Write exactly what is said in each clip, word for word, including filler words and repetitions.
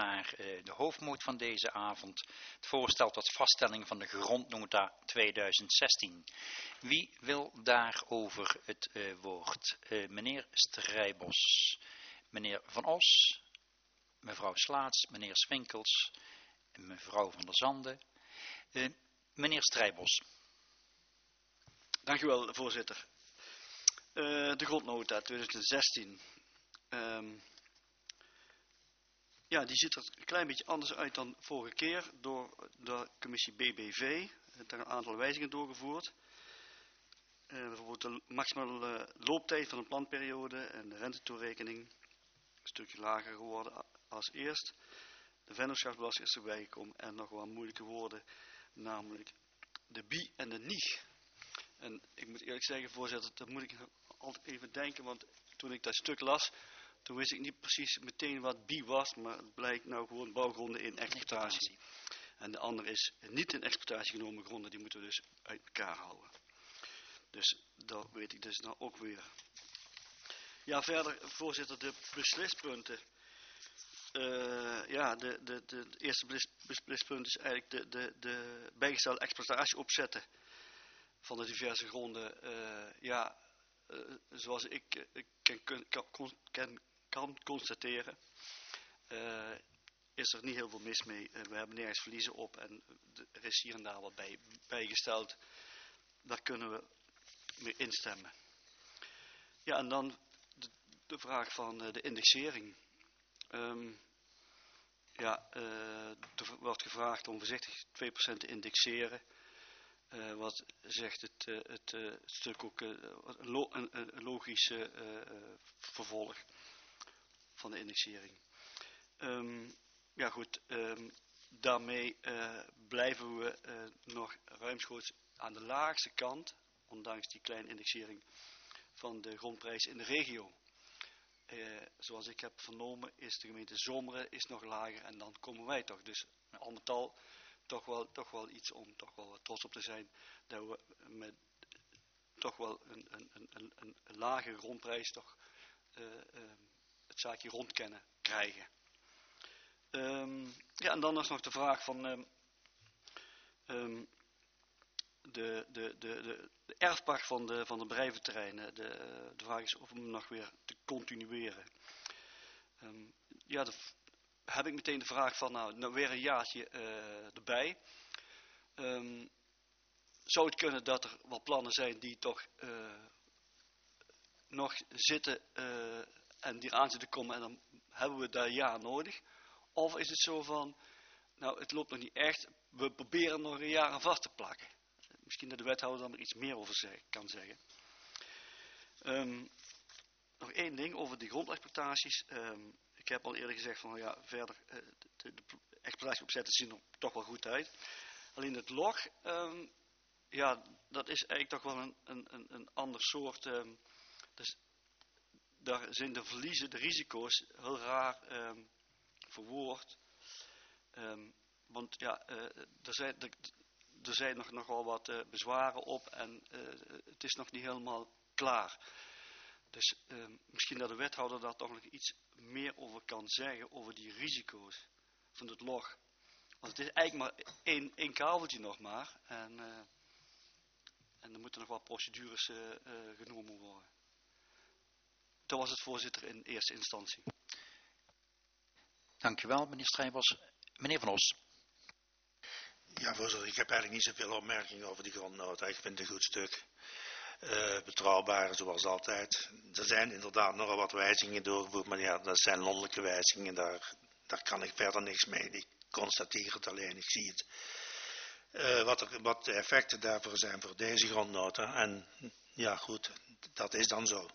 naar uh, de hoofdmoot van deze avond. Het voorstel tot vaststelling van de grondnota tweeduizend zestien. Wie wil daarover het uh, woord? Uh, meneer Strijbos, meneer Van Os, mevrouw Slaats, meneer Swinkels, mevrouw Van der Zanden. Uh, meneer Strijbos. Dank u wel, voorzitter. Uh, de grondnota tweeduizend zestien. Um, ja, die ziet er een klein beetje anders uit dan vorige keer door de commissie B B V. Er een aantal wijzigingen doorgevoerd. Uh, bijvoorbeeld de maximale uh, looptijd van een planperiode en de rentetoerekening. Een stukje lager geworden als eerst. De vennootschapsbelasting is erbij gekomen en nog wat moeilijke woorden, namelijk de B I en de N I G. En ik moet eerlijk zeggen, voorzitter, dat moet ik altijd even denken, want toen ik dat stuk las, toen wist ik niet precies meteen wat B I was, maar het blijkt nou gewoon bouwgronden in exploitatie. En de andere is niet in exploitatie genomen gronden, die moeten we dus uit elkaar houden. Dus dat weet ik dus nou ook weer. Ja, verder, voorzitter, de beslispunten. Uh, ja, de, de, de, de eerste belis, beslispunt is eigenlijk de, de, de bijgestelde exploitatie opzetten van de diverse gronden. Uh, ja, uh, zoals ik uh, kan, kan, kan, kan constateren, uh, is er niet heel veel mis mee. Uh, we hebben nergens verliezen op en de, er is hier en daar wat bij, bijgesteld. Daar kunnen we mee instemmen. Ja, en dan de, de vraag van uh, de indexering. Um, ja, uh, er wordt gevraagd om voorzichtig twee procent te indexeren. Uh, wat zegt het, uh, het uh, stuk ook uh, lo een, een logische uh, uh, vervolg van de indexering. Um, ja goed, um, daarmee uh, blijven we uh, nog ruimschoots aan de laagste kant, ondanks die kleine indexering van de grondprijs in de regio. Uh, zoals ik heb vernomen is de gemeente Zomeren is nog lager en dan komen wij toch. Dus al met al toch wel, toch wel iets om toch wel trots op te zijn dat we met toch wel een, een, een, een, een lage grondprijs toch uh, uh, het zaakje rond kunnen krijgen. Um, ja, en dan is nog de vraag van um, um, de, de, de, de, de erfpacht van de, van de bedrijventerreinen. De, de vraag is of hem nog weer te continueren. Um, ja, dan heb ik meteen de vraag van, nou, nou weer een jaartje uh, erbij. Um, zou het kunnen dat er wat plannen zijn die toch uh, nog zitten uh, en die aan zitten komen en dan hebben we dat jaar nodig? Of is het zo van, nou, het loopt nog niet echt, we proberen nog een jaar aan vast te plakken. Misschien dat de wethouder dan er iets meer over zeg, kan zeggen. Um, nog één ding over die grondexploitaties. Um, ik heb al eerder gezegd van, ja, verder, uh, de, de exploitatieopzetten zien er toch wel goed uit. Alleen het log, um, ja, dat is eigenlijk toch wel een, een, een ander soort. Um, dus daar zijn de verliezen, de risico's heel raar um, verwoord. Um, want ja, uh, er zijn, er, er zijn nog, nog wel wat uh, bezwaren op en uh, het is nog niet helemaal klaar. Dus uh, misschien dat de wethouder daar toch nog iets meer over kan zeggen, over die risico's van het log. Want het is eigenlijk maar één, één kabeltje nog maar. En, uh, en er moeten nog wat procedures uh, uh, genomen worden. Dat was het, voorzitter, in eerste instantie. Dankjewel, meneer Strijbos. Meneer Van Os. Ja, voorzitter, ik heb eigenlijk niet zoveel opmerkingen over die grondnota. Ik vind het een goed stuk. Uh, betrouwbaar, zoals altijd. Er zijn inderdaad nogal wat wijzigingen doorgevoerd, maar ja, dat zijn landelijke wijzigingen. Daar, daar kan ik verder niks mee. Ik constateer het alleen, ik zie het. Uh, wat, er, wat de effecten daarvoor zijn voor deze grondnota. En ja, goed, dat is dan zo.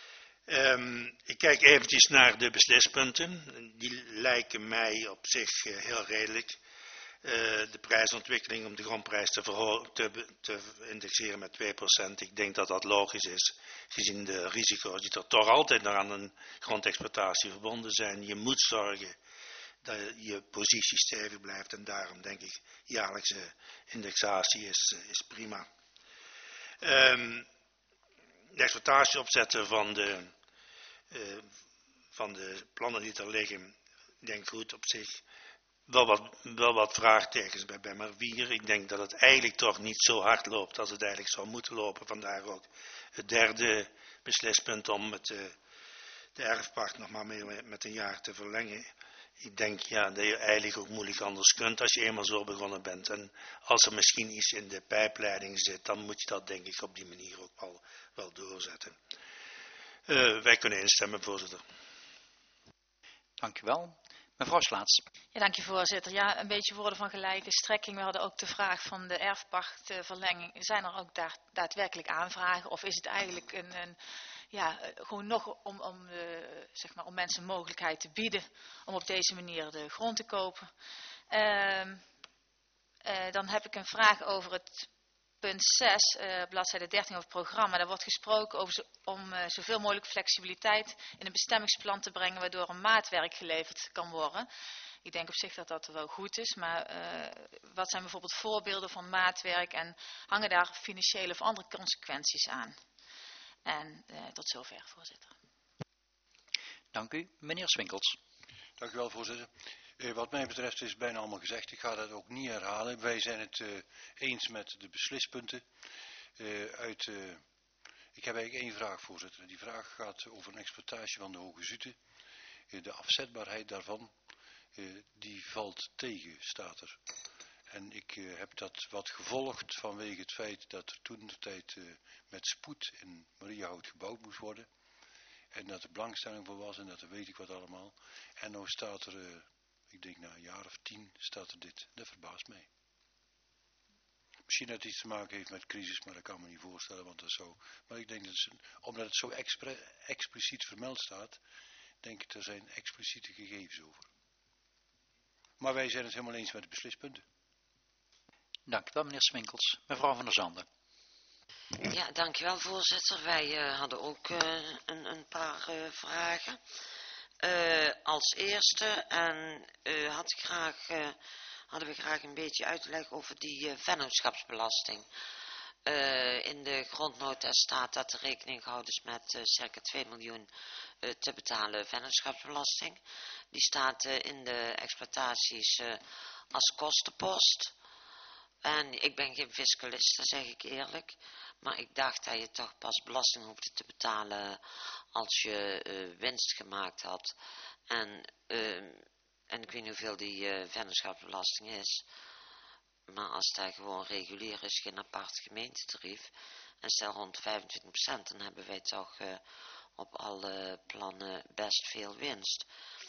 Um, ik kijk eventjes naar de beslispunten. Die lijken mij op zich uh, heel redelijk. Uh, de prijsontwikkeling om de grondprijs te, te, te indexeren met twee procent. Ik denk dat dat logisch is, gezien de risico's die er toch altijd nog aan een grondexploitatie verbonden zijn. Je moet zorgen dat je positie stevig blijft en daarom denk ik jaarlijkse indexatie is, is prima. Um, de exploitatieopzetten van de, uh, van de plannen die er liggen ik denk goed op zich, wel wat, wel wat vraagtekens bij, bij maar vier. Ik denk dat het eigenlijk toch niet zo hard loopt als het eigenlijk zou moeten lopen. Vandaar ook het derde beslispunt om het, uh, de erfpacht nog maar mee, met een jaar te verlengen. Ik denk ja, dat je eigenlijk ook moeilijk anders kunt als je eenmaal zo begonnen bent. En als er misschien iets in de pijpleiding zit, dan moet je dat denk ik op die manier ook wel, wel doorzetten. Uh, wij kunnen instemmen, voorzitter. Dank u wel. Mevrouw Slaats. Ja, dank je voorzitter. Ja, een beetje woorden van gelijke strekking. We hadden ook de vraag van de erfpachtverlenging. Zijn er ook daar daadwerkelijk aanvragen? Of is het eigenlijk een, een ja, gewoon nog om, om, uh, zeg maar, om mensen mogelijkheid te bieden om op deze manier de grond te kopen? Uh, uh, dan heb ik een vraag over het punt zes, uh, bladzijde dertien over het programma. Daar wordt gesproken over zo, om uh, zoveel mogelijk flexibiliteit in een bestemmingsplan te brengen, waardoor een maatwerk geleverd kan worden. Ik denk op zich dat dat wel goed is, maar uh, wat zijn bijvoorbeeld voorbeelden van maatwerk en hangen daar financiële of andere consequenties aan? En uh, tot zover, voorzitter. Dank u. Meneer Swinkels. Dank u wel, voorzitter. Uh, wat mij betreft is bijna allemaal gezegd. Ik ga dat ook niet herhalen. Wij zijn het uh, eens met de beslispunten. Uh, uit, uh, ik heb eigenlijk één vraag, voorzitter. Die vraag gaat over een exploitatie van de Hoge Zute. Uh, de afzetbaarheid daarvan, uh, die valt tegen, staat er. En ik uh, heb dat wat gevolgd vanwege het feit dat er toen de tijd uh, met spoed in Mariahout gebouwd moest worden. En dat er belangstelling voor was en dat weet ik wat allemaal. En nou staat er... Uh, Ik denk na een jaar of tien staat er dit. Dat verbaast mij. Misschien dat het iets te maken heeft met crisis, maar dat kan me niet voorstellen. Want dat is zo. Maar ik denk dat het, omdat het zo expre, expliciet vermeld staat, denk ik er zijn expliciete gegevens over. Maar wij zijn het helemaal eens met de beslispunten. Dank u wel, meneer Swinkels. Mevrouw van der Zanden. Ja, dank u wel, voorzitter. Wij uh, hadden ook uh, een, een paar uh, vragen. Uh, als eerste en uh, had ik graag, uh, hadden we graag een beetje uitleg over die uh, vennootschapsbelasting. Uh, in de grondnota staat dat er rekening gehouden is met uh, circa twee miljoen uh, te betalen vennootschapsbelasting. Die staat uh, in de exploitaties uh, als kostenpost. En ik ben geen fiscaliste, zeg ik eerlijk. Maar ik dacht dat je toch pas belasting hoefde te betalen als je uh, winst gemaakt had. En, uh, en ik weet niet hoeveel die uh, vennootschapsbelasting is. Maar als dat gewoon regulier is, geen apart gemeentetarief. En stel rond vijfentwintig procent, dan hebben wij toch uh, op alle plannen best veel winst.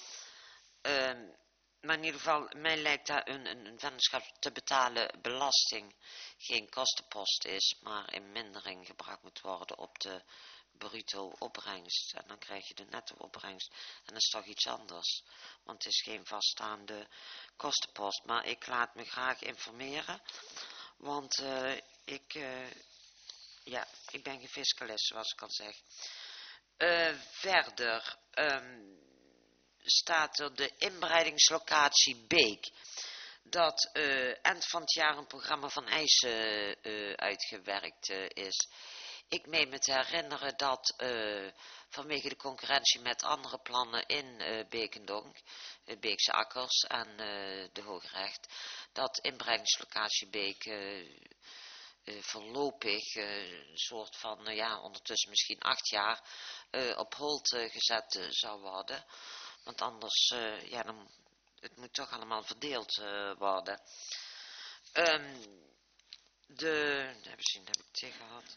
Uh, Maar in ieder geval, mij lijkt dat een, een, een vennootschap te betalen belasting geen kostenpost is, maar in mindering gebracht moet worden op de bruto opbrengst. En dan krijg je de netto opbrengst. En dat is toch iets anders, want het is geen vaststaande kostenpost. Maar ik laat me graag informeren, want uh, ik, uh, ja, ik ben geen fiscalist, zoals ik al zeg. Uh, verder... Um, staat er de inbreidingslocatie Beek. Dat uh, eind van het jaar een programma van eisen uh, uitgewerkt uh, is. Ik meen me te herinneren dat uh, vanwege de concurrentie met andere plannen in uh, Beekendonk, uh, Beekse Akkers en uh, de Hoogrecht, dat inbreidingslocatie Beek uh, uh, voorlopig uh, een soort van, uh, ja, ondertussen misschien acht jaar uh, op hold uh, gezet uh, zou worden. Want anders, uh, ja, dan, het moet toch allemaal verdeeld uh, worden. Um, de, even zien, dat heb ik tegen gehad.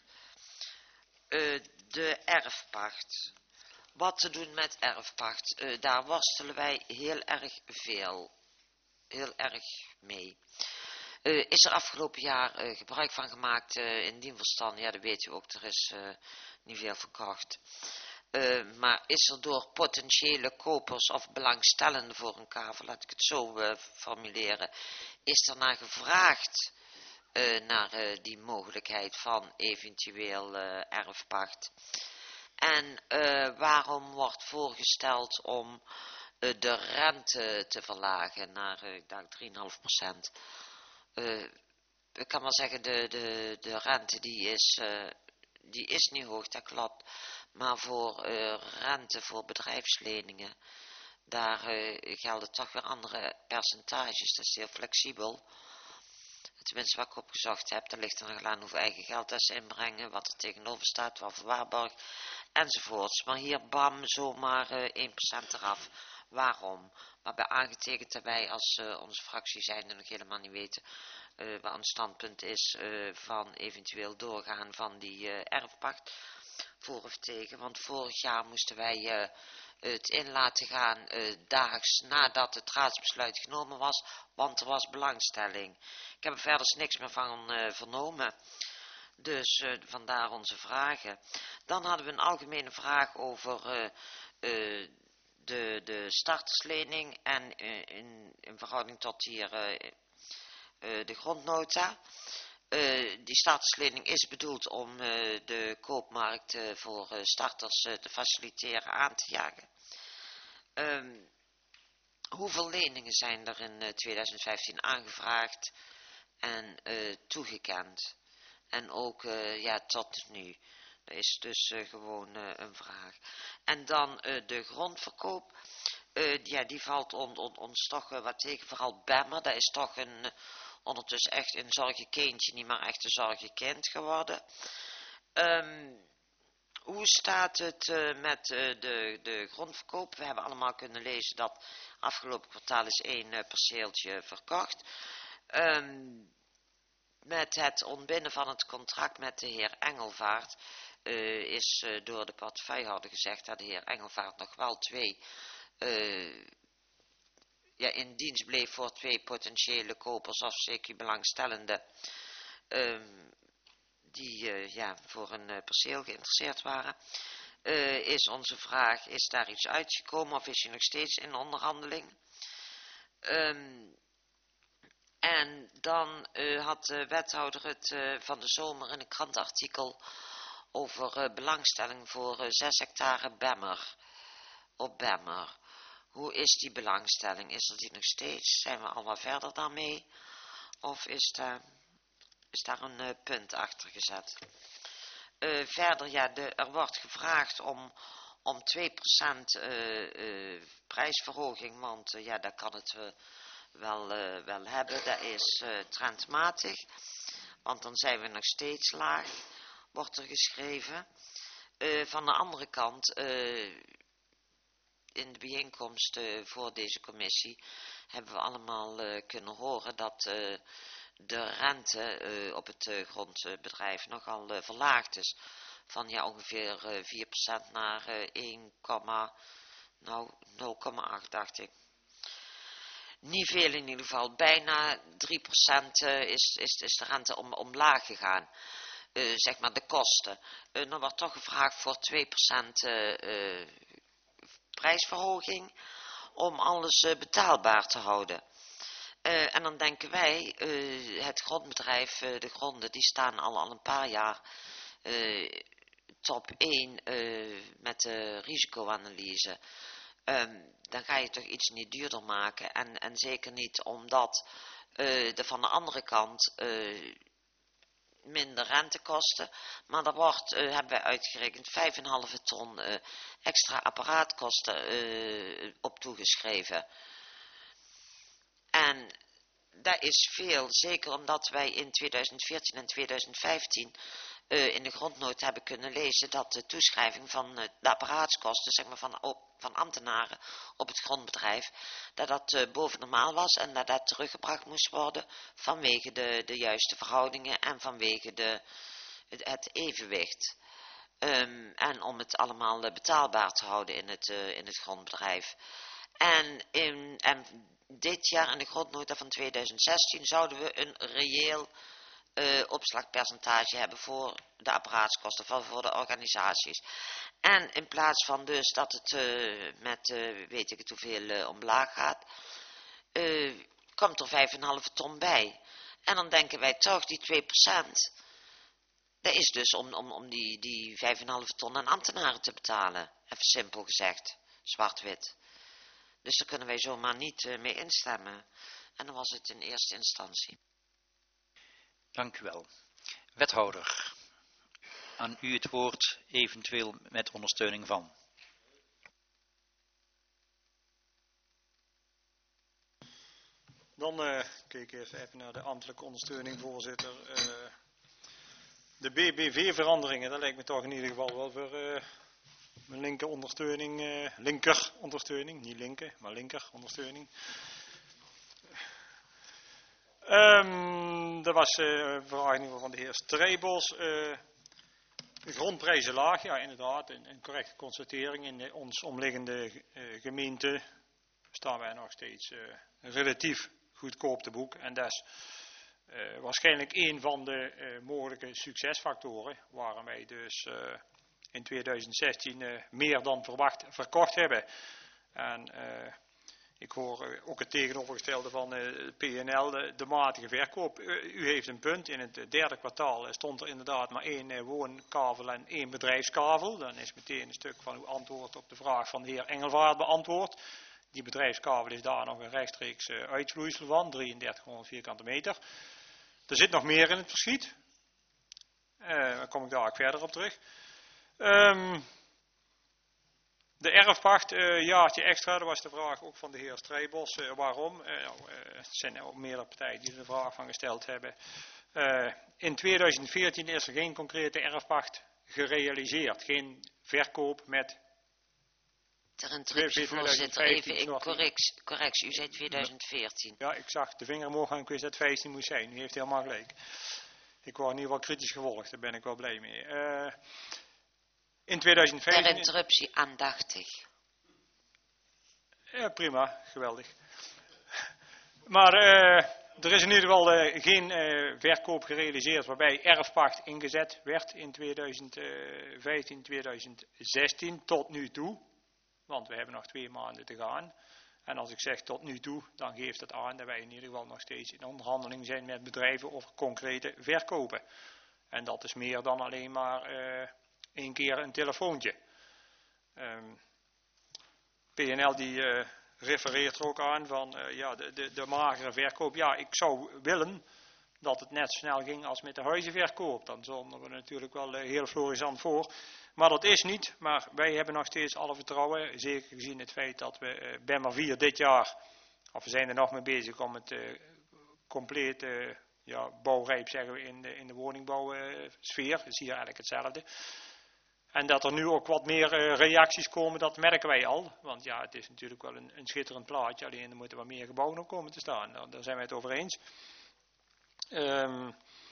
Uh, de erfpacht. Wat te doen met erfpacht? Uh, daar worstelen wij heel erg veel, heel erg mee. Uh, is er afgelopen jaar uh, gebruik van gemaakt uh, in dien verstand? Ja, dat weet u ook, er is uh, niet veel verkocht. Uh, maar is er door potentiële kopers of belangstellenden voor een kavel, laat ik het zo uh, formuleren, is er naar gevraagd uh, naar uh, die mogelijkheid van eventueel uh, erfpacht? En uh, waarom wordt voorgesteld om uh, de rente te verlagen naar, uh, ik dacht, drie komma vijf procent? Uh, ik kan wel zeggen, de, de, de rente die is, uh, die is niet hoog, dat klopt. Maar voor uh, rente voor bedrijfsleningen daar uh, gelden toch weer andere percentages. Dat is heel flexibel. Tenminste, wat ik opgezocht heb, dan ligt er nog aan hoeveel eigen geld dat ze inbrengen, wat er tegenover staat, wat voor waarborg, enzovoorts. Maar hier, bam, zomaar uh, één procent eraf. Waarom? Maar bij aangetekend dat wij als uh, onze fractie zijnde nog helemaal niet weten uh, wat ons standpunt is uh, van eventueel doorgaan van die uh, erfpacht, voor of tegen. Want vorig jaar moesten wij uh, het in laten gaan uh, daags nadat het raadsbesluit genomen was, want er was belangstelling. Ik heb er verder niks meer van uh, vernomen. Dus uh, vandaar onze vragen. Dan hadden we een algemene vraag over uh, uh, de, de starterslening en uh, in, in verhouding tot hier uh, uh, de grondnota. Uh, die starterslening is bedoeld om uh, de koopmarkt uh, voor uh, starters uh, te faciliteren, aan te jagen. Um, hoeveel leningen zijn er in uh, twintig vijftien aangevraagd en uh, toegekend? En ook uh, ja, tot nu. Dat is dus uh, gewoon uh, een vraag. En dan uh, de grondverkoop. Uh, ja, die valt on, on, ons toch uh, wat tegen. Vooral Bemmer. Dat is toch een, uh, ondertussen echt een zorgenkindje. Niet maar echt een zorgenkind geworden. Um, hoe staat het uh, met uh, de, de grondverkoop? We hebben allemaal kunnen lezen dat afgelopen kwartaal is één uh, perceeltje verkocht. Um, Met het ontbinden van het contract met de heer Engelvaart uh, is uh, door de portefeuillehouder gezegd dat de heer Engelvaart nog wel twee uh, ja, in dienst bleef voor twee potentiële kopers of zeker belangstellenden um, die uh, ja, voor een uh, perceel geïnteresseerd waren. Uh, is onze vraag, is daar iets uitgekomen of is hij nog steeds in onderhandeling? Um, En dan uh, had de wethouder het uh, van de zomer in een krantartikel over uh, belangstelling voor uh, zes hectare Bemmer, op Bemmer. Hoe is die belangstelling? Is er die nog steeds? Zijn we al wat verder daarmee? Of is, daar, is daar een uh, punt achter gezet? Uh, verder, ja, de, er wordt gevraagd om, om twee procent uh, uh, prijsverhoging, want uh, ja, dat kan het... Uh, Wel, uh, wel hebben, dat is uh, trendmatig, want dan zijn we nog steeds laag, wordt er geschreven. Uh, van de andere kant, uh, in de bijeenkomst uh, voor deze commissie, hebben we allemaal uh, kunnen horen dat uh, de rente uh, op het uh, grondbedrijf nogal uh, verlaagd is. Van ja, ongeveer uh, vier procent naar uh, één, nou, nul komma acht dacht ik. Niet veel in ieder geval, bijna drie procent uh, is, is, is de rente om, omlaag gegaan, uh, zeg maar de kosten. Uh, dan wordt toch gevraagd voor twee procent uh, uh, prijsverhoging om alles uh, betaalbaar te houden. Uh, en dan denken wij, uh, het grondbedrijf, uh, de gronden, die staan al, al een paar jaar uh, top één uh, met de risicoanalyse. Um, dan ga je toch iets niet duurder maken. En, en zeker niet omdat uh, er van de andere kant uh, minder rentekosten. Maar er wordt, uh, hebben wij uitgerekend, vijf komma vijf ton uh, extra apparaatkosten uh, op toegeschreven. En dat is veel, zeker omdat wij in twintig veertien en twintig vijftien... Uh, in de grondnota hebben kunnen lezen dat de toeschrijving van uh, de apparaatskosten, zeg maar van, op, van ambtenaren op het grondbedrijf, dat dat uh, boven normaal was en dat dat teruggebracht moest worden vanwege de, de juiste verhoudingen en vanwege de, het, het evenwicht. Um, en om het allemaal uh, betaalbaar te houden in het, uh, in het grondbedrijf. En, in, en dit jaar in de grondnota van twintig zestien zouden we een reëel Uh, opslagpercentage hebben voor de apparaatskosten, van voor de organisaties. En in plaats van dus dat het uh, met uh, weet ik het hoeveel uh, omlaag gaat, uh, komt er vijf komma vijf ton bij. En dan denken wij toch, die twee procent, dat is dus om, om, om die, die vijf komma vijf ton aan ambtenaren te betalen. Even simpel gezegd, zwart-wit. Dus daar kunnen wij zomaar niet uh, mee instemmen. En dan was het in eerste instantie. Dank u wel. Wethouder, aan u het woord, eventueel met ondersteuning van. Dan uh, kijk ik even, even naar de ambtelijke ondersteuning, voorzitter. Uh, de B B V-veranderingen, dat lijkt me toch in ieder geval wel voor uh, mijn linker ondersteuning, uh, linker ondersteuning, niet linker, maar linker ondersteuning. Um, er was uh, een vraag in ieder geval van de heer Strijbos. Uh, de grondprijzen laag, ja inderdaad, een, een correcte constatering. In de, ons omliggende uh, gemeente staan wij nog steeds uh, relatief goedkoop te boek. En dat is uh, waarschijnlijk een van de uh, mogelijke succesfactoren waarom wij dus uh, in tweeduizend zestien uh, meer dan verwacht verkocht hebben. En uh, ik hoor uh, ook het tegenovergestelde van uh, P N L, de, de matige verkoop. Uh, u heeft een punt, in het derde kwartaal uh, stond er inderdaad maar één uh, woonkavel en één bedrijfskavel. Dan is meteen een stuk van uw antwoord op de vraag van de heer Engelvaart beantwoord. Die bedrijfskavel is daar nog een rechtstreeks uh, uitvloeisel van, drieëndertighonderd vierkante meter. Er zit nog meer in het verschiet. Uh, daar kom ik daar ook verder op terug. Um, de erfpacht, een uh, jaartje extra, dat was de vraag ook van de heer Strijbos. Uh, waarom? Uh, nou, uh, het zijn ook meerdere partijen die er de vraag van gesteld hebben. Uh, in tweeduizend veertien is er geen concrete erfpacht gerealiseerd. Geen verkoop met... Ter interruptie, voorzitter, even in correctie, correctie. U zei tweeduizend veertien. Ja, ik zag de vinger omhoog gaan, ik wist dat het vijftien moest zijn. U heeft helemaal gelijk. Ik word in ieder geval kritisch gevolgd, daar ben ik wel blij mee. Uh, in tweeduizend vijftien... Ter interruptie, aandachtig. Ja, prima, geweldig. Maar uh, er is in ieder geval uh, geen uh, verkoop gerealiseerd waarbij erfpacht ingezet werd in tweeduizend vijftien, tweeduizend zestien tot nu toe. Want we hebben nog twee maanden te gaan. En als ik zeg tot nu toe, dan geeft het aan dat wij in ieder geval nog steeds in onderhandeling zijn met bedrijven over concrete verkopen. En dat is meer dan alleen maar uh, één keer een telefoontje. Um, P N L die uh, refereert er ook aan van uh, ja, de, de, de magere verkoop. Ja, ik zou willen dat het net snel ging als met de huizenverkoop. Dan zonden we natuurlijk wel uh, heel florisant voor. Maar dat is niet, maar wij hebben nog steeds alle vertrouwen, zeker gezien het feit dat we uh, B E M R vier dit jaar, of we zijn er nog mee bezig om het uh, complete uh, ja, bouwrijp zeggen we in de, in de woningbouwsfeer, uh, is hier eigenlijk hetzelfde. En dat er nu ook wat meer uh, reacties komen, dat merken wij al. Want ja, het is natuurlijk wel een, een schitterend plaatje, alleen er moeten wat meer gebouwen ook komen te staan. Daar, daar zijn wij het over eens. Um,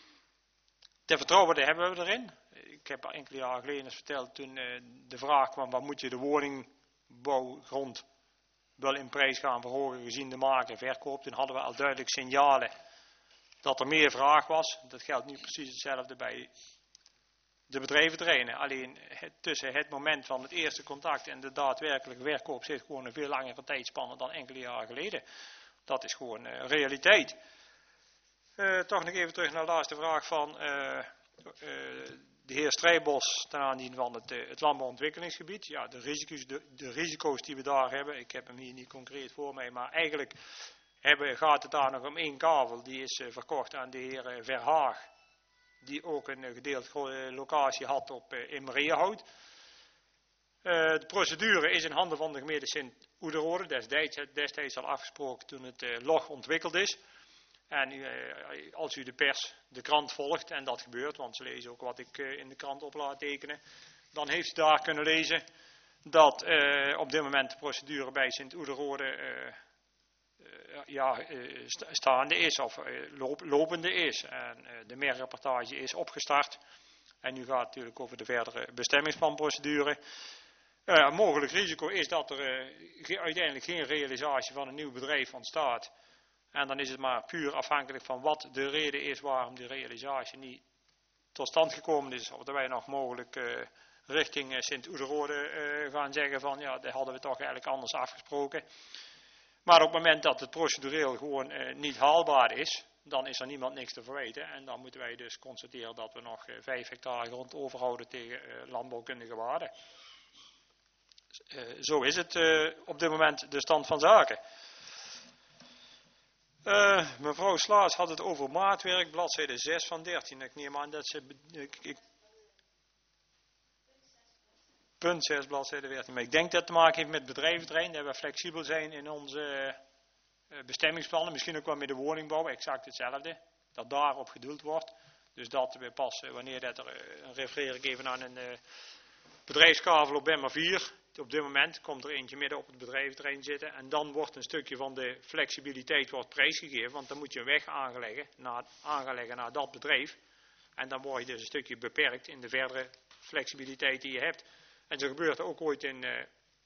de vertrouwen daar hebben we erin. Ik heb enkele jaren geleden eens verteld, toen uh, de vraag kwam, wat moet je de woningbouwgrond wel in prijs gaan verhogen gezien de maker verkoop. Toen hadden we al duidelijk signalen dat er meer vraag was. Dat geldt nu precies hetzelfde bij de bedrijventerreinen. Alleen het, tussen het moment van het eerste contact en de daadwerkelijke verkoop zit gewoon een veel langere tijdspanne dan enkele jaren geleden. Dat is gewoon uh, realiteit. Uh, toch nog even terug naar de laatste vraag van uh, uh, de heer Strijbos ten aanzien van het, uh, het landbouwontwikkelingsgebied. Ja, de risico's, de, de risico's die we daar hebben, ik heb hem hier niet concreet voor mij, maar eigenlijk hebben, gaat het daar nog om één kavel. Die is uh, verkocht aan de heer uh, Verhaag, die ook een uh, gedeeld uh, locatie had op uh, in Mariëhout. Uh, de procedure is in handen van de gemeente Sint-Oederode, destijds, destijds al afgesproken toen het uh, log ontwikkeld is. En uh, als u de pers, de krant volgt, en dat gebeurt, want ze lezen ook wat ik uh, in de krant op laat tekenen, dan heeft u daar kunnen lezen dat uh, op dit moment de procedure bij Sint-Oederode uh, uh, ja, uh, staande is of uh, loop, lopende is. En uh, de merkreportage is opgestart. En nu gaat het natuurlijk over de verdere bestemmingsplanprocedure. Uh, een mogelijk risico is dat er uh, uiteindelijk geen realisatie van een nieuw bedrijf ontstaat. En dan is het maar puur afhankelijk van wat de reden is waarom die realisatie niet tot stand gekomen is. Of dat wij nog mogelijk uh, richting uh, Sint-Oederode uh, gaan zeggen van ja, dat hadden we toch eigenlijk anders afgesproken. Maar op het moment dat het procedureel gewoon uh, niet haalbaar is, dan is er niemand niks te verwijten. En dan moeten wij dus constateren dat we nog uh, vijf hectare grond overhouden tegen uh, landbouwkundige waarden. Uh, zo is het uh, op dit moment de stand van zaken. Uh, mevrouw Slaas had het over maatwerk, bladzijde zes van dertien. Ik neem aan dat ze... Ik, ik, punt zes, bladzijde dertien. Maar ik denk dat het te maken heeft met bedrijventerrein, dat we flexibel zijn in onze uh, bestemmingsplannen, misschien ook wel met de woningbouw, exact hetzelfde. Dat daarop gedoeld wordt. Dus dat we pas, uh, wanneer dat er, uh, dan refereer ik even aan een uh, bedrijfskavel op Bemmer vier. Op dit moment komt er eentje midden op het bedrijventerrein zitten. En dan wordt een stukje van de flexibiliteit wordt prijsgegeven. Want dan moet je een weg aanleggen naar, aanleggen naar dat bedrijf. En dan word je dus een stukje beperkt in de verdere flexibiliteit die je hebt. En zo gebeurt er ook ooit in uh,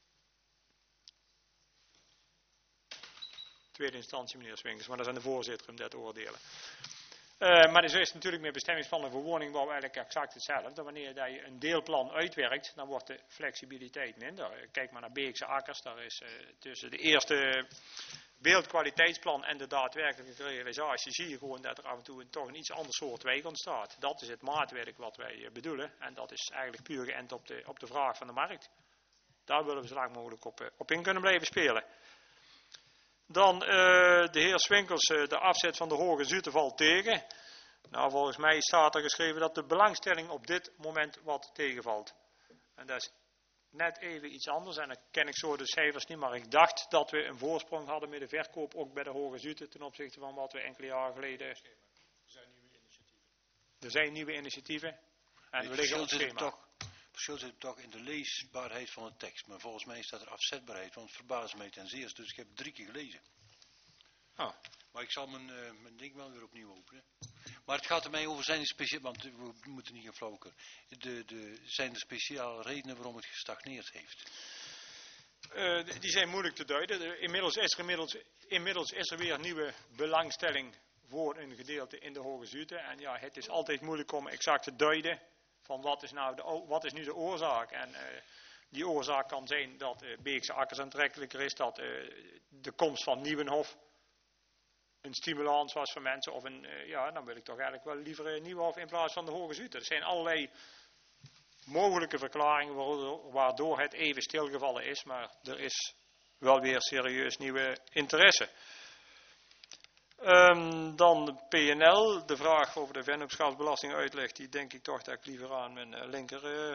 tweede instantie, meneer Swinkers. Maar dat is aan de voorzitter om dat te oordelen. Uh, maar dus is het natuurlijk met bestemmingsplannen voor woningbouw eigenlijk exact hetzelfde. Wanneer je een deelplan uitwerkt, dan wordt de flexibiliteit minder. Kijk maar naar Beekse Akkers, daar is uh, tussen de eerste beeldkwaliteitsplan en de daadwerkelijke realisatie zie je gewoon dat er af en toe een, toch een iets ander soort wijk ontstaat. Dat is het maatwerk wat wij uh, bedoelen en dat is eigenlijk puur geënt op de, op de vraag van de markt. Daar willen we zo lang mogelijk op, uh, op in kunnen blijven spelen. Dan uh, de heer Swinkels, uh, de afzet van de Hoge Zuute valt tegen. Nou, volgens mij staat er geschreven dat de belangstelling op dit moment wat tegenvalt. En dat is net even iets anders. En dan ken ik zo de cijfers niet, maar ik dacht dat we een voorsprong hadden met de verkoop ook bij de Hoge Zuute ten opzichte van wat we enkele jaren geleden... Er zijn nieuwe initiatieven. Er zijn nieuwe initiatieven. En we liggen op het schema. Toch, het verschil zit toch in de leesbaarheid van de tekst. Maar volgens mij staat er afzetbaarheid, want het verbaast mij ten zeerste. Dus ik heb het drie keer gelezen. Oh. Maar ik zal mijn, uh, mijn ding wel weer opnieuw openen. Maar het gaat er mij over, zijn er speciale, want we moeten niet gaan flauweken. De, de, zijn er speciale redenen waarom het gestagneerd heeft? Uh, die zijn moeilijk te duiden. Inmiddels is, er inmiddels, inmiddels is er weer nieuwe belangstelling voor een gedeelte in de Hoge Zuute. En ja, het is altijd moeilijk om exact te duiden van wat is, nou de, wat is nu de oorzaak. En uh, die oorzaak kan zijn dat uh, Beekse Akkers aantrekkelijker is, dat uh, de komst van Nieuwenhof een stimulans was voor mensen, of een, uh, ja, dan wil ik toch eigenlijk wel liever een Nieuwenhof in plaats van de Hoge Zuute. Er zijn allerlei mogelijke verklaringen waardoor, waardoor het even stilgevallen is, maar er is wel weer serieus nieuwe interesse. Um, dan P N L, de vraag over de vennootschapsbelasting uitleg, die denk ik toch dat ik liever aan mijn uh, linker uh,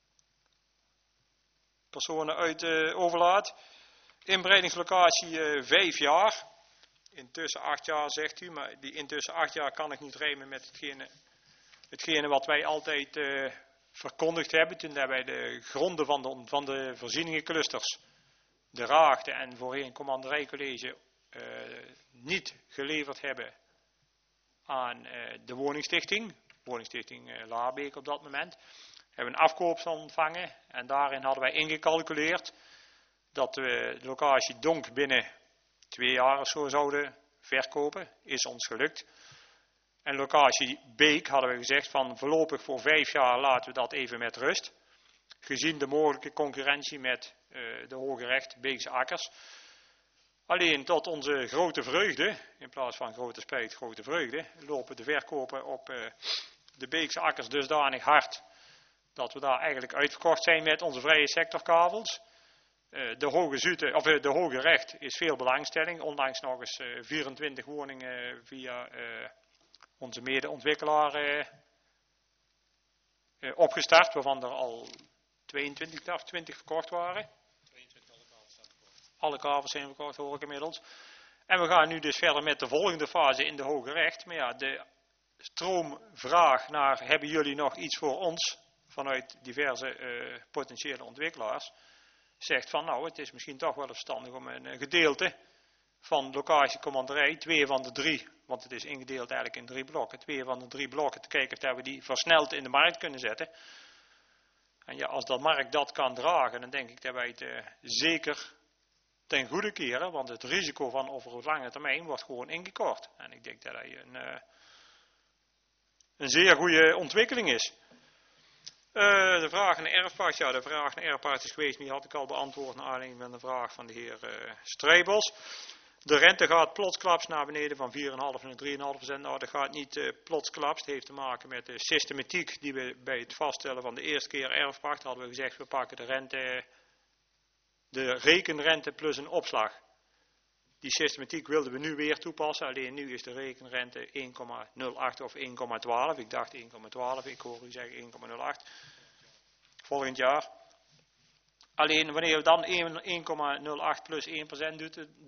personen uit uh, overlaat. Inbreidingslocatie uh, vijf jaar. Intussen acht jaar zegt u, maar die intussen acht jaar kan ik niet rijmen met hetgene, hetgene wat wij altijd uh, verkondigd hebben toen wij de gronden van de, van de voorzieningenclusters, de Raagte en voorheen Commanderijcollege uh, niet geleverd hebben aan uh, de woningstichting, woningstichting uh, Laarbeek op dat moment, hebben een afkoop ontvangen en daarin hadden wij ingecalculeerd dat we de locatie Donk binnen twee jaar of zo zouden verkopen, is ons gelukt. En locatie Beek hadden we gezegd van voorlopig voor vijf jaar laten we dat even met rust. Gezien de mogelijke concurrentie met uh, de Hoge Recht, Beekse Akkers. Alleen tot onze grote vreugde, in plaats van grote spijt, grote vreugde, lopen de verkopen op uh, de Beekse Akkers dusdanig hard dat we daar eigenlijk uitverkocht zijn met onze vrije sectorkavels. Uh, de Hoge Zuute, of uh, de Hoge Recht is veel belangstelling, ondanks nog eens uh, vierentwintig woningen via uh, onze medeontwikkelaar uh, uh, opgestart, waarvan er al tweeëntwintig of twintig verkocht waren. tweeëntwintig alle kavels zijn verkocht. Alle kavels zijn verkocht, hoor ik inmiddels. En we gaan nu dus verder met de volgende fase in de Hoge Recht. Maar ja, de stroomvraag naar hebben jullie nog iets voor ons vanuit diverse uh, potentiële ontwikkelaars zegt van nou, het is misschien toch wel verstandig om een, een gedeelte van locatiekommanderij, twee van de drie, want het is ingedeeld eigenlijk in drie blokken, twee van de drie blokken te kijken of we die versneld in de markt kunnen zetten. En ja, als de markt dat kan dragen, dan denk ik dat wij het uh, zeker ten goede keren, want het risico van over een lange termijn wordt gewoon ingekort. En ik denk dat dat een, uh, een zeer goede ontwikkeling is. Uh, de vraag naar erfpacht, ja, de vraag naar erfpacht is geweest, die had ik al beantwoord naar aanleiding van de vraag van de heer uh, Strijbos. De rente gaat plotsklaps naar beneden van vier komma vijf naar drie komma vijf procent. Nou, dat gaat niet uh, plotsklaps, het heeft te maken met de systematiek die we bij het vaststellen van de eerste keer erfpacht hadden we gezegd, we pakken de rente, de rekenrente plus een opslag. Die systematiek wilden we nu weer toepassen, alleen nu is de rekenrente één komma nul acht of één komma twaalf. Ik dacht één komma twaalf, ik hoor u zeggen één komma nul acht. Volgend jaar. Alleen wanneer we dan één komma nul acht plus één procent doen,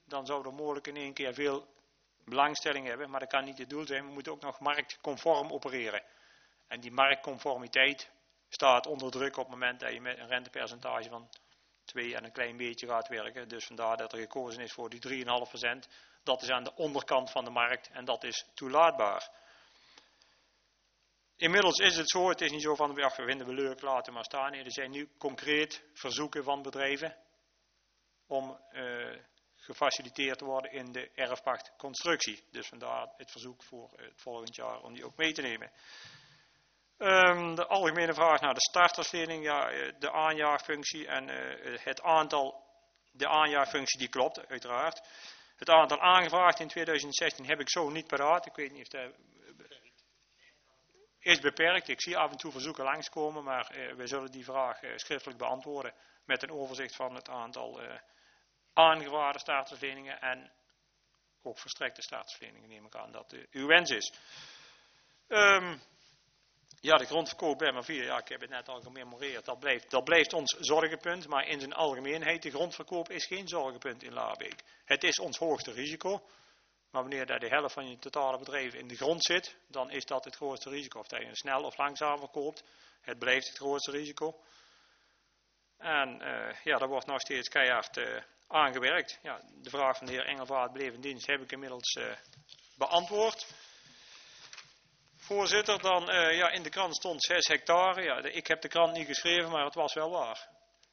dan zou er mogelijk in één keer veel belangstelling hebben, maar dat kan niet het doel zijn. We moeten ook nog marktconform opereren. En die marktconformiteit staat onder druk op het moment dat je met een rentepercentage van twee en een klein beetje gaat werken. Dus vandaar dat er gekozen is voor die drie komma vijf procent. Dat is aan de onderkant van de markt en dat is toelaatbaar. Inmiddels is het zo, het is niet zo van, ja, we vinden we leuk, laten maar staan. Nee, er zijn nu concreet verzoeken van bedrijven om uh, gefaciliteerd te worden in de erfpachtconstructie. Dus vandaar het verzoek voor uh, het volgend jaar om die ook mee te nemen. Um, de algemene vraag naar de starterslening, ja, uh, de aanjaagfunctie en uh, het aantal, de aanjaagfunctie die klopt, uiteraard. Het aantal aangevraagd in tweeduizend zestien heb ik zo niet paraat. Ik weet niet of dat is beperkt. Ik zie af en toe verzoeken langskomen, maar uh, we zullen die vraag uh, schriftelijk beantwoorden met een overzicht van het aantal uh, aangevraagde startersleningen en ook verstrekte startersleningen, neem ik aan dat uh, uw wens is. Um, ja, de grondverkoop bij M A vier, ja, ik heb het net al gememoreerd, dat blijft, dat blijft ons zorgenpunt, maar in zijn algemeenheid, de grondverkoop is geen zorgenpunt in Laarbeek. Het is ons hoogste risico. Maar wanneer daar de helft van je totale bedrijf in de grond zit, dan is dat het grootste risico. Of dat je een snel of langzaam verkoopt, het blijft het grootste risico. En uh, ja, daar wordt nog steeds keihard uh, aangewerkt. Ja, de vraag van de heer Engelvaart bleef in dienst heb ik inmiddels uh, beantwoord. Voorzitter, dan uh, ja, in de krant stond zes hectare. Ja, de, ik heb de krant niet geschreven, maar het was wel waar.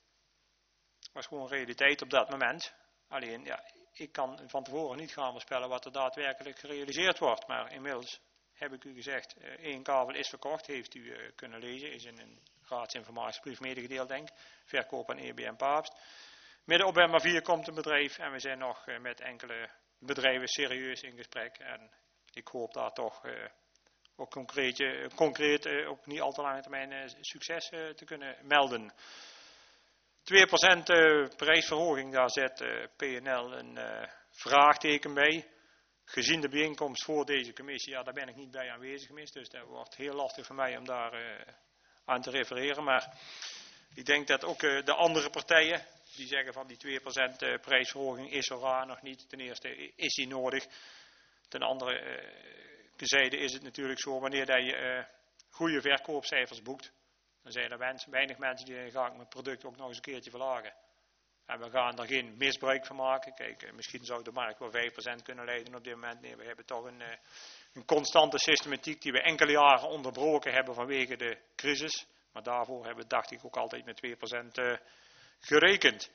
Het was gewoon realiteit op dat moment. Alleen, ja, ik kan van tevoren niet gaan voorspellen wat er daadwerkelijk gerealiseerd wordt. Maar inmiddels heb ik u gezegd, uh, één kavel is verkocht, heeft u uh, kunnen lezen, is in een raadsinformatiebrief medegedeeld, denk ik. Verkoop aan E B M Paapst. Midden op M A vier komt een bedrijf en we zijn nog uh, met enkele bedrijven serieus in gesprek. En ik hoop daar toch uh, ook concreet, uh, concreet uh, op niet al te lange termijn uh, succes uh, te kunnen melden. twee procent uh, prijsverhoging, daar zet uh, P N L een uh, vraagteken bij. Gezien de bijeenkomst voor deze commissie, ja, daar ben ik niet bij aanwezig geweest. Dus dat wordt heel lastig voor mij om daar uh, aan te refereren. Maar ik denk dat ook uh, de andere partijen, die zeggen van die twee procent uh, prijsverhoging is zo raar nog niet. Ten eerste is die nodig. Ten andere uh, zijde is het natuurlijk zo, wanneer dat je uh, goede verkoopcijfers boekt, dan zijn er wens, weinig mensen die zeggen, ga ik mijn product ook nog eens een keertje verlagen. En we gaan er geen misbruik van maken. Kijk, misschien zou de markt wel vijf procent kunnen leiden op dit moment. Nee, we hebben toch een, een constante systematiek die we enkele jaren onderbroken hebben vanwege de crisis. Maar daarvoor hebben we, dacht ik, ook altijd met twee procent uh, gerekend.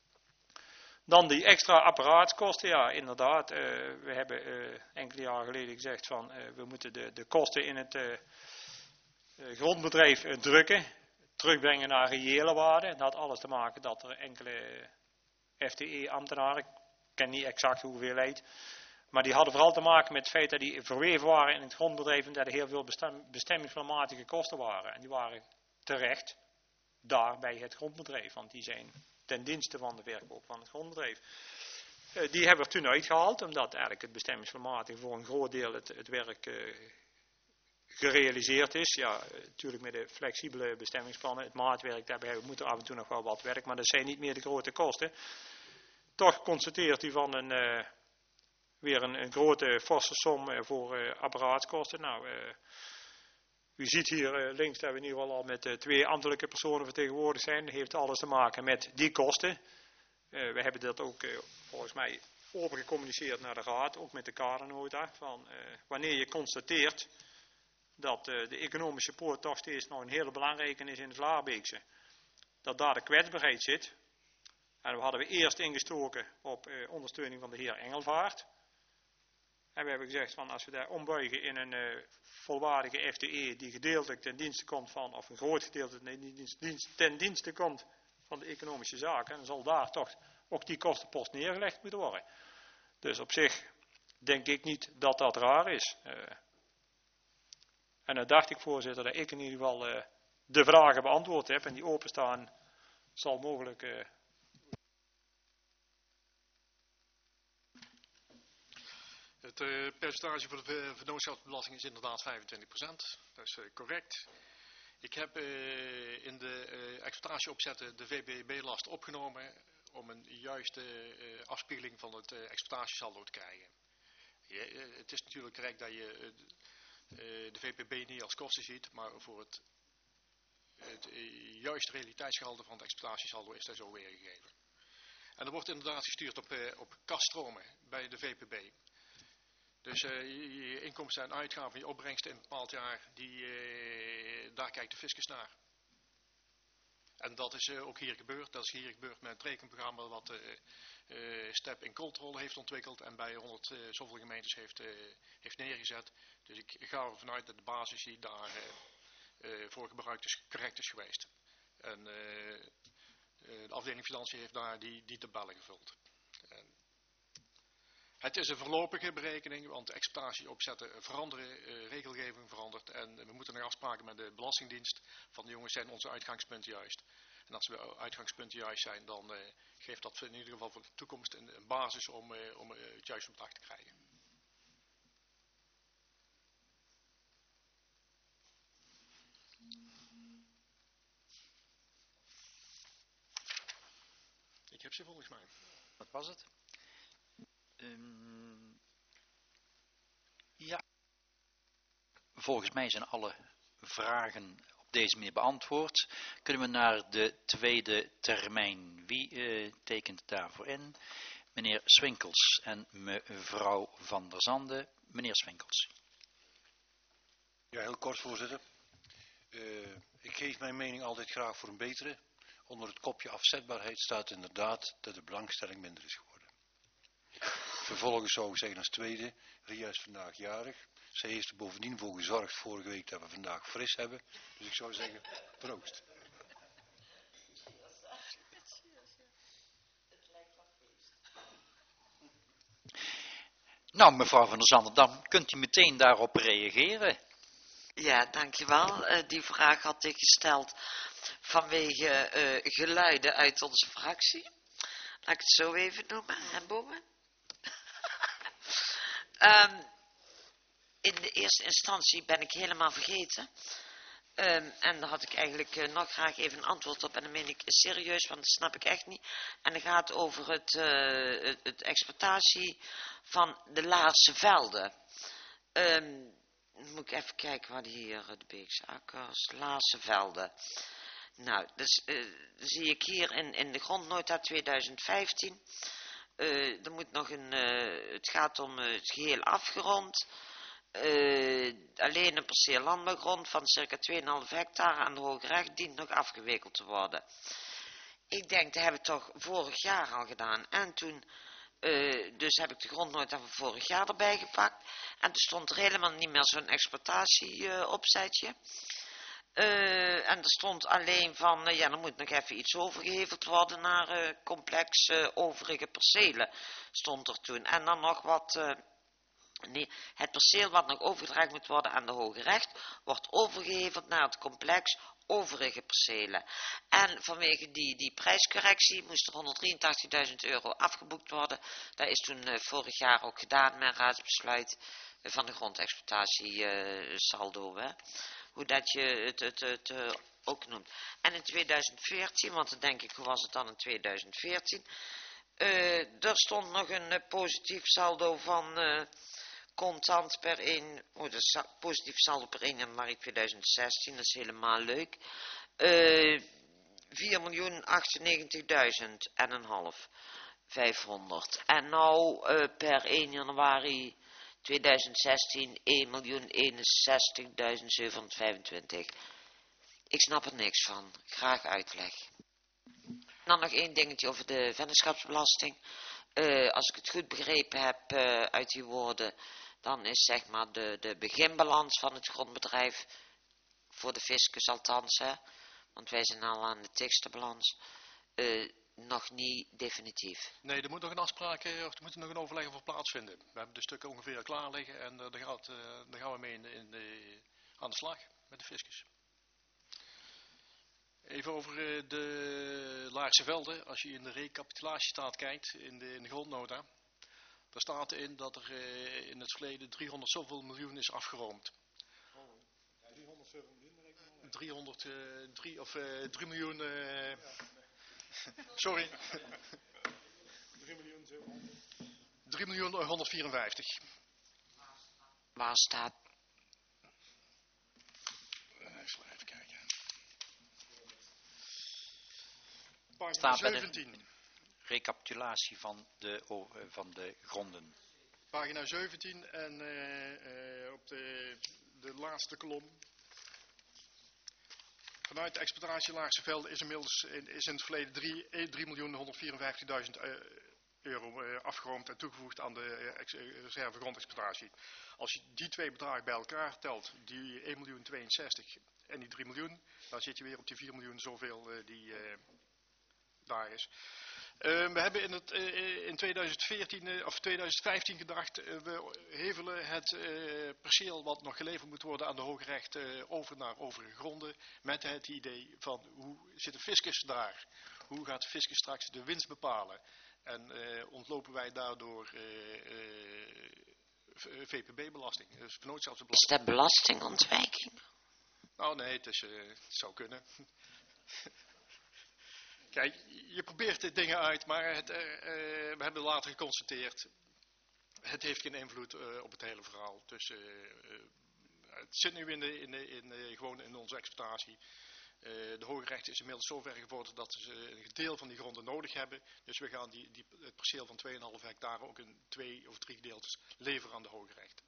Dan die extra apparaatskosten. Ja, inderdaad. Uh, we hebben uh, enkele jaren geleden gezegd van uh, we moeten de, de kosten in het uh, grondbedrijf uh, drukken. Terugbrengen naar reële waarde. Dat had alles te maken dat er enkele F T E-ambtenaren, ik ken niet exact hoeveelheid, maar die hadden vooral te maken met het feit dat die verweven waren in het grondbedrijf en dat er heel veel bestem, bestemmingsplanmatige kosten waren. En die waren terecht daar bij het grondbedrijf, want die zijn ten dienste van de verkoop van het grondbedrijf. Uh, die hebben we toen uitgehaald, omdat eigenlijk het bestemmingsplanmatige voor een groot deel het, het werk uh, gerealiseerd is. Ja, natuurlijk met de flexibele bestemmingsplannen, het maatwerk, daarbij moet er af en toe nog wel wat werk, maar dat zijn niet meer de grote kosten. Toch constateert u van een, uh, weer een, een grote forse som uh, voor uh, apparaatskosten. Nou, uh, u ziet hier uh, links dat we in ieder geval al met uh, twee ambtelijke personen vertegenwoordigd zijn. Dat heeft alles te maken met die kosten. Uh, we hebben dat ook uh, volgens mij open gecommuniceerd naar de raad, ook met de kadernota, van uh, wanneer je constateert dat uh, de economische poort toch steeds nog een hele belangrijke is in het Laarbeekse. Dat daar de kwetsbaarheid zit. En we hadden we eerst ingestoken op uh, ondersteuning van de heer Engelvaart. En we hebben gezegd van als we daar ombuigen in een uh, volwaardige F T E die gedeeltelijk ten dienste komt van, of een groot gedeelte ten dienste, ten dienste komt van de economische zaken, dan zal daar toch ook die kostenpost neergelegd moeten worden. Dus op zich denk ik niet dat dat raar is. Uh, En dan dacht ik, voorzitter, dat ik in ieder geval uh, de vragen beantwoord heb en die openstaan zal mogelijk... Uh... Het uh, percentage voor de vennootschapsbelasting is inderdaad vijfentwintig procent. Dat is uh, correct. Ik heb uh, in de uh, exploitatieopzetten de V B B-last opgenomen om een juiste uh, afspiegeling van het uh, exploitatiesaldo te krijgen. Je, uh, het is natuurlijk correct dat je uh, uh, de V P B niet als kosten ziet, maar voor het, het uh, juiste realiteitsgehalte van het exploitatiesaldo is dat zo weergegeven. En dat wordt inderdaad gestuurd op, uh, op kasstromen bij de V P B. Dus uh, je, je inkomsten en uitgaven, je opbrengsten in een bepaald jaar, die, uh, daar kijkt de fiscus naar. En dat is uh, ook hier gebeurd. Dat is hier gebeurd met het rekenprogramma wat uh, uh, Step in Control heeft ontwikkeld en bij honderd uh, zoveel gemeentes heeft, uh, heeft neergezet. Dus ik ga ervan uit dat de basis die daar uh, uh, voor gebruikt is, correct is geweest. En uh, uh, de afdeling Financiën heeft daar die, die tabellen gevuld. En het is een voorlopige berekening, want de exploitatieopzetten veranderen, uh, regelgeving verandert en we moeten nog afspraken met de Belastingdienst van de jongens, zijn onze uitgangspunten juist. En als we uitgangspunten juist zijn, dan uh, geeft dat in ieder geval voor de toekomst een, een basis om, uh, om uh, het juiste bedrag te krijgen. Ik heb ze volgens mij. Wat was het? Um, ja. Volgens mij zijn alle vragen op deze manier beantwoord. Kunnen we naar de tweede termijn. Wie uh, tekent daarvoor in? Meneer Swinkels en mevrouw Van der Zande. Meneer Swinkels. Ja, heel kort, voorzitter. Uh, ik geef mijn mening altijd graag voor een betere. Onder het kopje afzetbaarheid staat inderdaad dat de belangstelling minder is geworden. Vervolgens zou ik zeggen als tweede, Ria is vandaag jarig. Zij heeft er bovendien voor gezorgd vorige week dat we vandaag fris hebben. Dus ik zou zeggen, proost. Nou, mevrouw Van der Zanden, dan kunt u meteen daarop reageren. Ja, dankjewel. Uh, die vraag had ik gesteld vanwege uh, geluiden uit onze fractie. Laat ik het zo even noemen, hè Bomen? um, in de eerste instantie ben ik helemaal vergeten. Um, en daar had ik eigenlijk uh, nog graag even een antwoord op. En dan meen ik serieus, want dat snap ik echt niet. En dat gaat over het, uh, het, het exploitatie van de Laarse velden. Um, moet ik even kijken wat hier, de Beekse Akkers, Laarse velden. Nou, dus uh, zie ik hier in, in de grondnota tweeduizend vijftien. Uh, er moet nog een, uh, het gaat om uh, het geheel afgerond. Uh, alleen een perceel landbouwgrond van circa twee komma vijf hectare aan de Hoge Recht dient nog afgewikkeld te worden. Ik denk, dat hebben we toch vorig jaar al gedaan. En toen, uh, dus heb ik de grondnota van vorig jaar erbij gepakt. En toen stond er helemaal niet meer zo'n exploitatieopzetje. Uh, Uh, en er stond alleen van, uh, ja, er moet nog even iets overgeheveld worden naar uh, complex uh, overige percelen, stond er toen. En dan nog wat, uh, nee, het perceel wat nog overgedragen moet worden aan de Hoge Recht, wordt overgeheveld naar het complex overige percelen. En vanwege die, die prijscorrectie moest er honderddrieëntachtigduizend euro afgeboekt worden. Dat is toen uh, vorig jaar ook gedaan met raadsbesluit uh, van de grondexploitatie uh, saldo, hè. Hoe dat je het, het, het uh, ook noemt. En in tweeduizend veertien, want dan denk ik, hoe was het dan in tweeduizend veertien? Uh, er stond nog een uh, positief saldo van uh, contant per één, oh, dat is positief saldo per één januari tweeduizend zestien, dat is helemaal leuk. Uh, vier miljoen achtennegentigduizend en een half, vijfhonderd. En nou uh, per één januari tweeduizend zestien één miljoen eenenzestigduizend zevenhonderdvijfentwintig. Ik snap er niks van. Graag uitleg. Dan nog één dingetje over de vennootschapsbelasting. Uh, als ik het goed begrepen heb uh, uit die woorden, dan is zeg maar de, de beginbalans van het grondbedrijf, voor de fiscus althans, hè, want wij zijn al aan de tekstenbalans, uh, nog niet definitief. Nee, er moet nog een afspraak, of er moet nog een overleg over plaatsvinden. We hebben de stukken ongeveer klaar liggen en uh, daar, gaat, uh, daar gaan we mee in, in de, aan de slag met de fiscus. Even over uh, de Laarse velden. Als je in de recapitulatiestaat kijkt, in de, in de grondnota, daar staat erin dat er uh, in het verleden driehonderd zoveel miljoen is afgeroomd. driehonderd zoveel miljoen? driehonderd, uh, drie, of uh, drie miljoen... Uh, Sorry. drie miljoen honderdvierenvijftig. Waar staat? Ik zal even kijken. Pagina Staat bij de zeventien. recapitulatie van de, oh, eh, van de gronden. Pagina zeventien en uh, uh, op de, de laatste kolom. Vanuit de exploitatie Laagse Velden is inmiddels in, is in het verleden drie miljoen honderdvierenvijftigduizend euro uh, afgeroomd en toegevoegd aan de uh, reserve grondexploitatie. Als je die twee bedragen bij elkaar telt, die één miljoen tweeënzestig en die drie miljoen, dan zit je weer op die vier miljoen zoveel uh, die uh, daar is. Uh, we hebben in, het, uh, in tweeduizend veertien uh, of tweeduizend vijftien gedacht, uh, we hevelen het uh, perceel wat nog geleverd moet worden aan de Hooggerecht uh, over naar overige gronden. Met het idee van hoe zit de fiscus daar? Hoe gaat de fiscus straks de winst bepalen? En uh, ontlopen wij daardoor uh, uh, V P B-belasting, dus vennootschapsbelasting. Is dat belastingontwijking? Nou nee, het, is, uh, het zou kunnen. Kijk, je probeert dit dingen uit, maar het, uh, we hebben later geconstateerd, het heeft geen invloed uh, op het hele verhaal. Dus uh, uh, het zit nu in de, in de, in de, gewoon in onze exploitatie. Uh, de Hooggerecht is inmiddels zover gevorderd dat ze een deel van die gronden nodig hebben. Dus we gaan die, die, het perceel van twee komma vijf hectare ook in twee of drie gedeeltes leveren aan de Hooggerecht.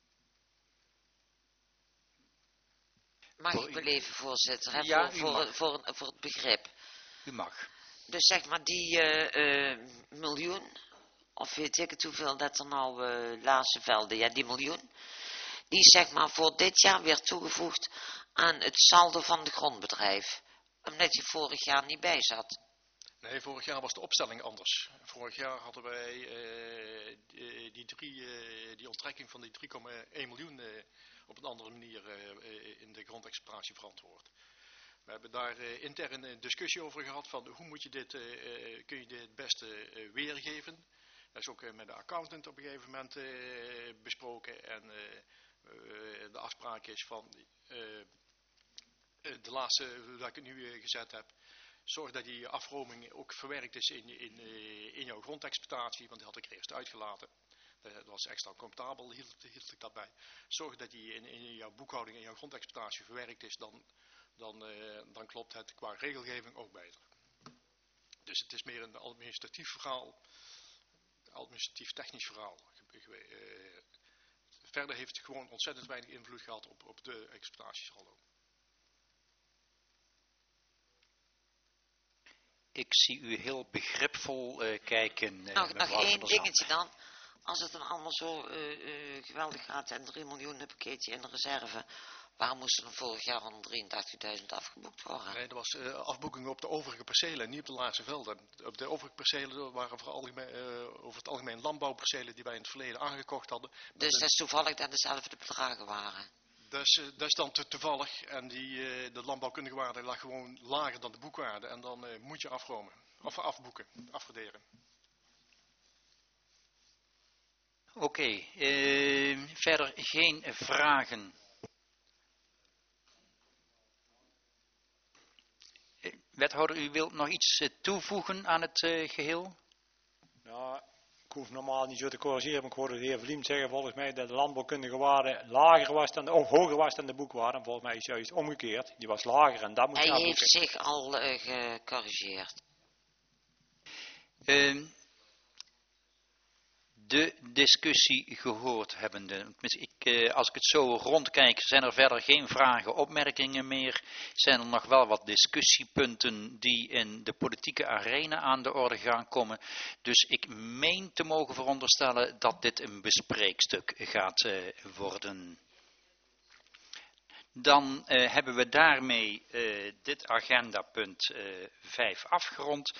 Mag ik beleven, voorzitter, hè, Ja, voor, voor, voor, voor het begrip. U mag. Dus zeg maar die uh, uh, miljoen, of weet ik het hoeveel dat er nou uh, Laagse Velden, ja die miljoen, die is zeg maar voor dit jaar weer toegevoegd aan het saldo van de grondbedrijf, omdat die vorig jaar niet bij zat. Nee, vorig jaar was de opstelling anders. Vorig jaar hadden wij uh, die, die, drie, uh, die onttrekking van die drie komma één miljoen uh, op een andere manier uh, in de grondexploitatie verantwoord. We hebben daar uh, intern een discussie over gehad van hoe moet je dit, uh, kun je dit het beste uh, weergeven. Dat is ook uh, met de accountant op een gegeven moment uh, besproken en uh, uh, de afspraak is van uh, de laatste dat ik het nu uh, gezet heb. Zorg dat die afroming ook verwerkt is in, in, in jouw grondexploitatie, want die had ik eerst uitgelaten. Dat was extra comfortabel, hield, hield ik dat bij. Zorg dat die in, in jouw boekhouding en jouw grondexploitatie verwerkt is, dan, dan, uh, dan klopt het qua regelgeving ook beter. Dus het is meer een administratief verhaal, administratief technisch verhaal. Uh, verder heeft het gewoon ontzettend weinig invloed gehad op, op de exploitatiesaldo. Ik zie u heel begripvol uh, kijken. Uh, nog nog één dingetje Zand. dan. Als het dan allemaal zo uh, uh, geweldig gaat en drie miljoen een pakketje in de reserve, waarom moesten er vorig jaar honderddrieëntachtigduizend afgeboekt worden? Nee, dat was uh, afboekingen op de overige percelen, niet op de Laagse Velden. Op de overige percelen waren voor algemeen, uh, over het algemeen landbouwpercelen die wij in het verleden aangekocht hadden. Dus dat is toevallig dat dezelfde bedragen waren? Dat is, dat is dan te toevallig en die, uh, de landbouwkundige waarde lag gewoon lager dan de boekwaarde en dan uh, moet je afromen, of afboeken, afwaarderen. Oké, okay, uh, verder geen vragen. Uh, wethouder, u wilt nog iets uh, toevoegen aan het uh, geheel? Nou, ik hoef normaal niet zo te corrigeren, maar ik hoorde de heer Vliem zeggen volgens mij dat de landbouwkundige waarde lager was dan de, of hoger was dan de boekwaarde. En volgens mij is het juist omgekeerd. Die was lager en dat moet je Hij afboeken. heeft zich al uh, gecorrigeerd. Uh, de discussie gehoord hebbende. Ik, uh, als ik het zo rondkijk, zijn er verder geen vragen, opmerkingen meer. Zijn er nog wel wat discussiepunten die in de politieke arena aan de orde gaan komen. Dus ik meen te mogen veronderstellen dat dit een bespreekstuk gaat uh, worden. Dan uh, hebben we daarmee uh, dit agendapunt uh, vijf afgerond.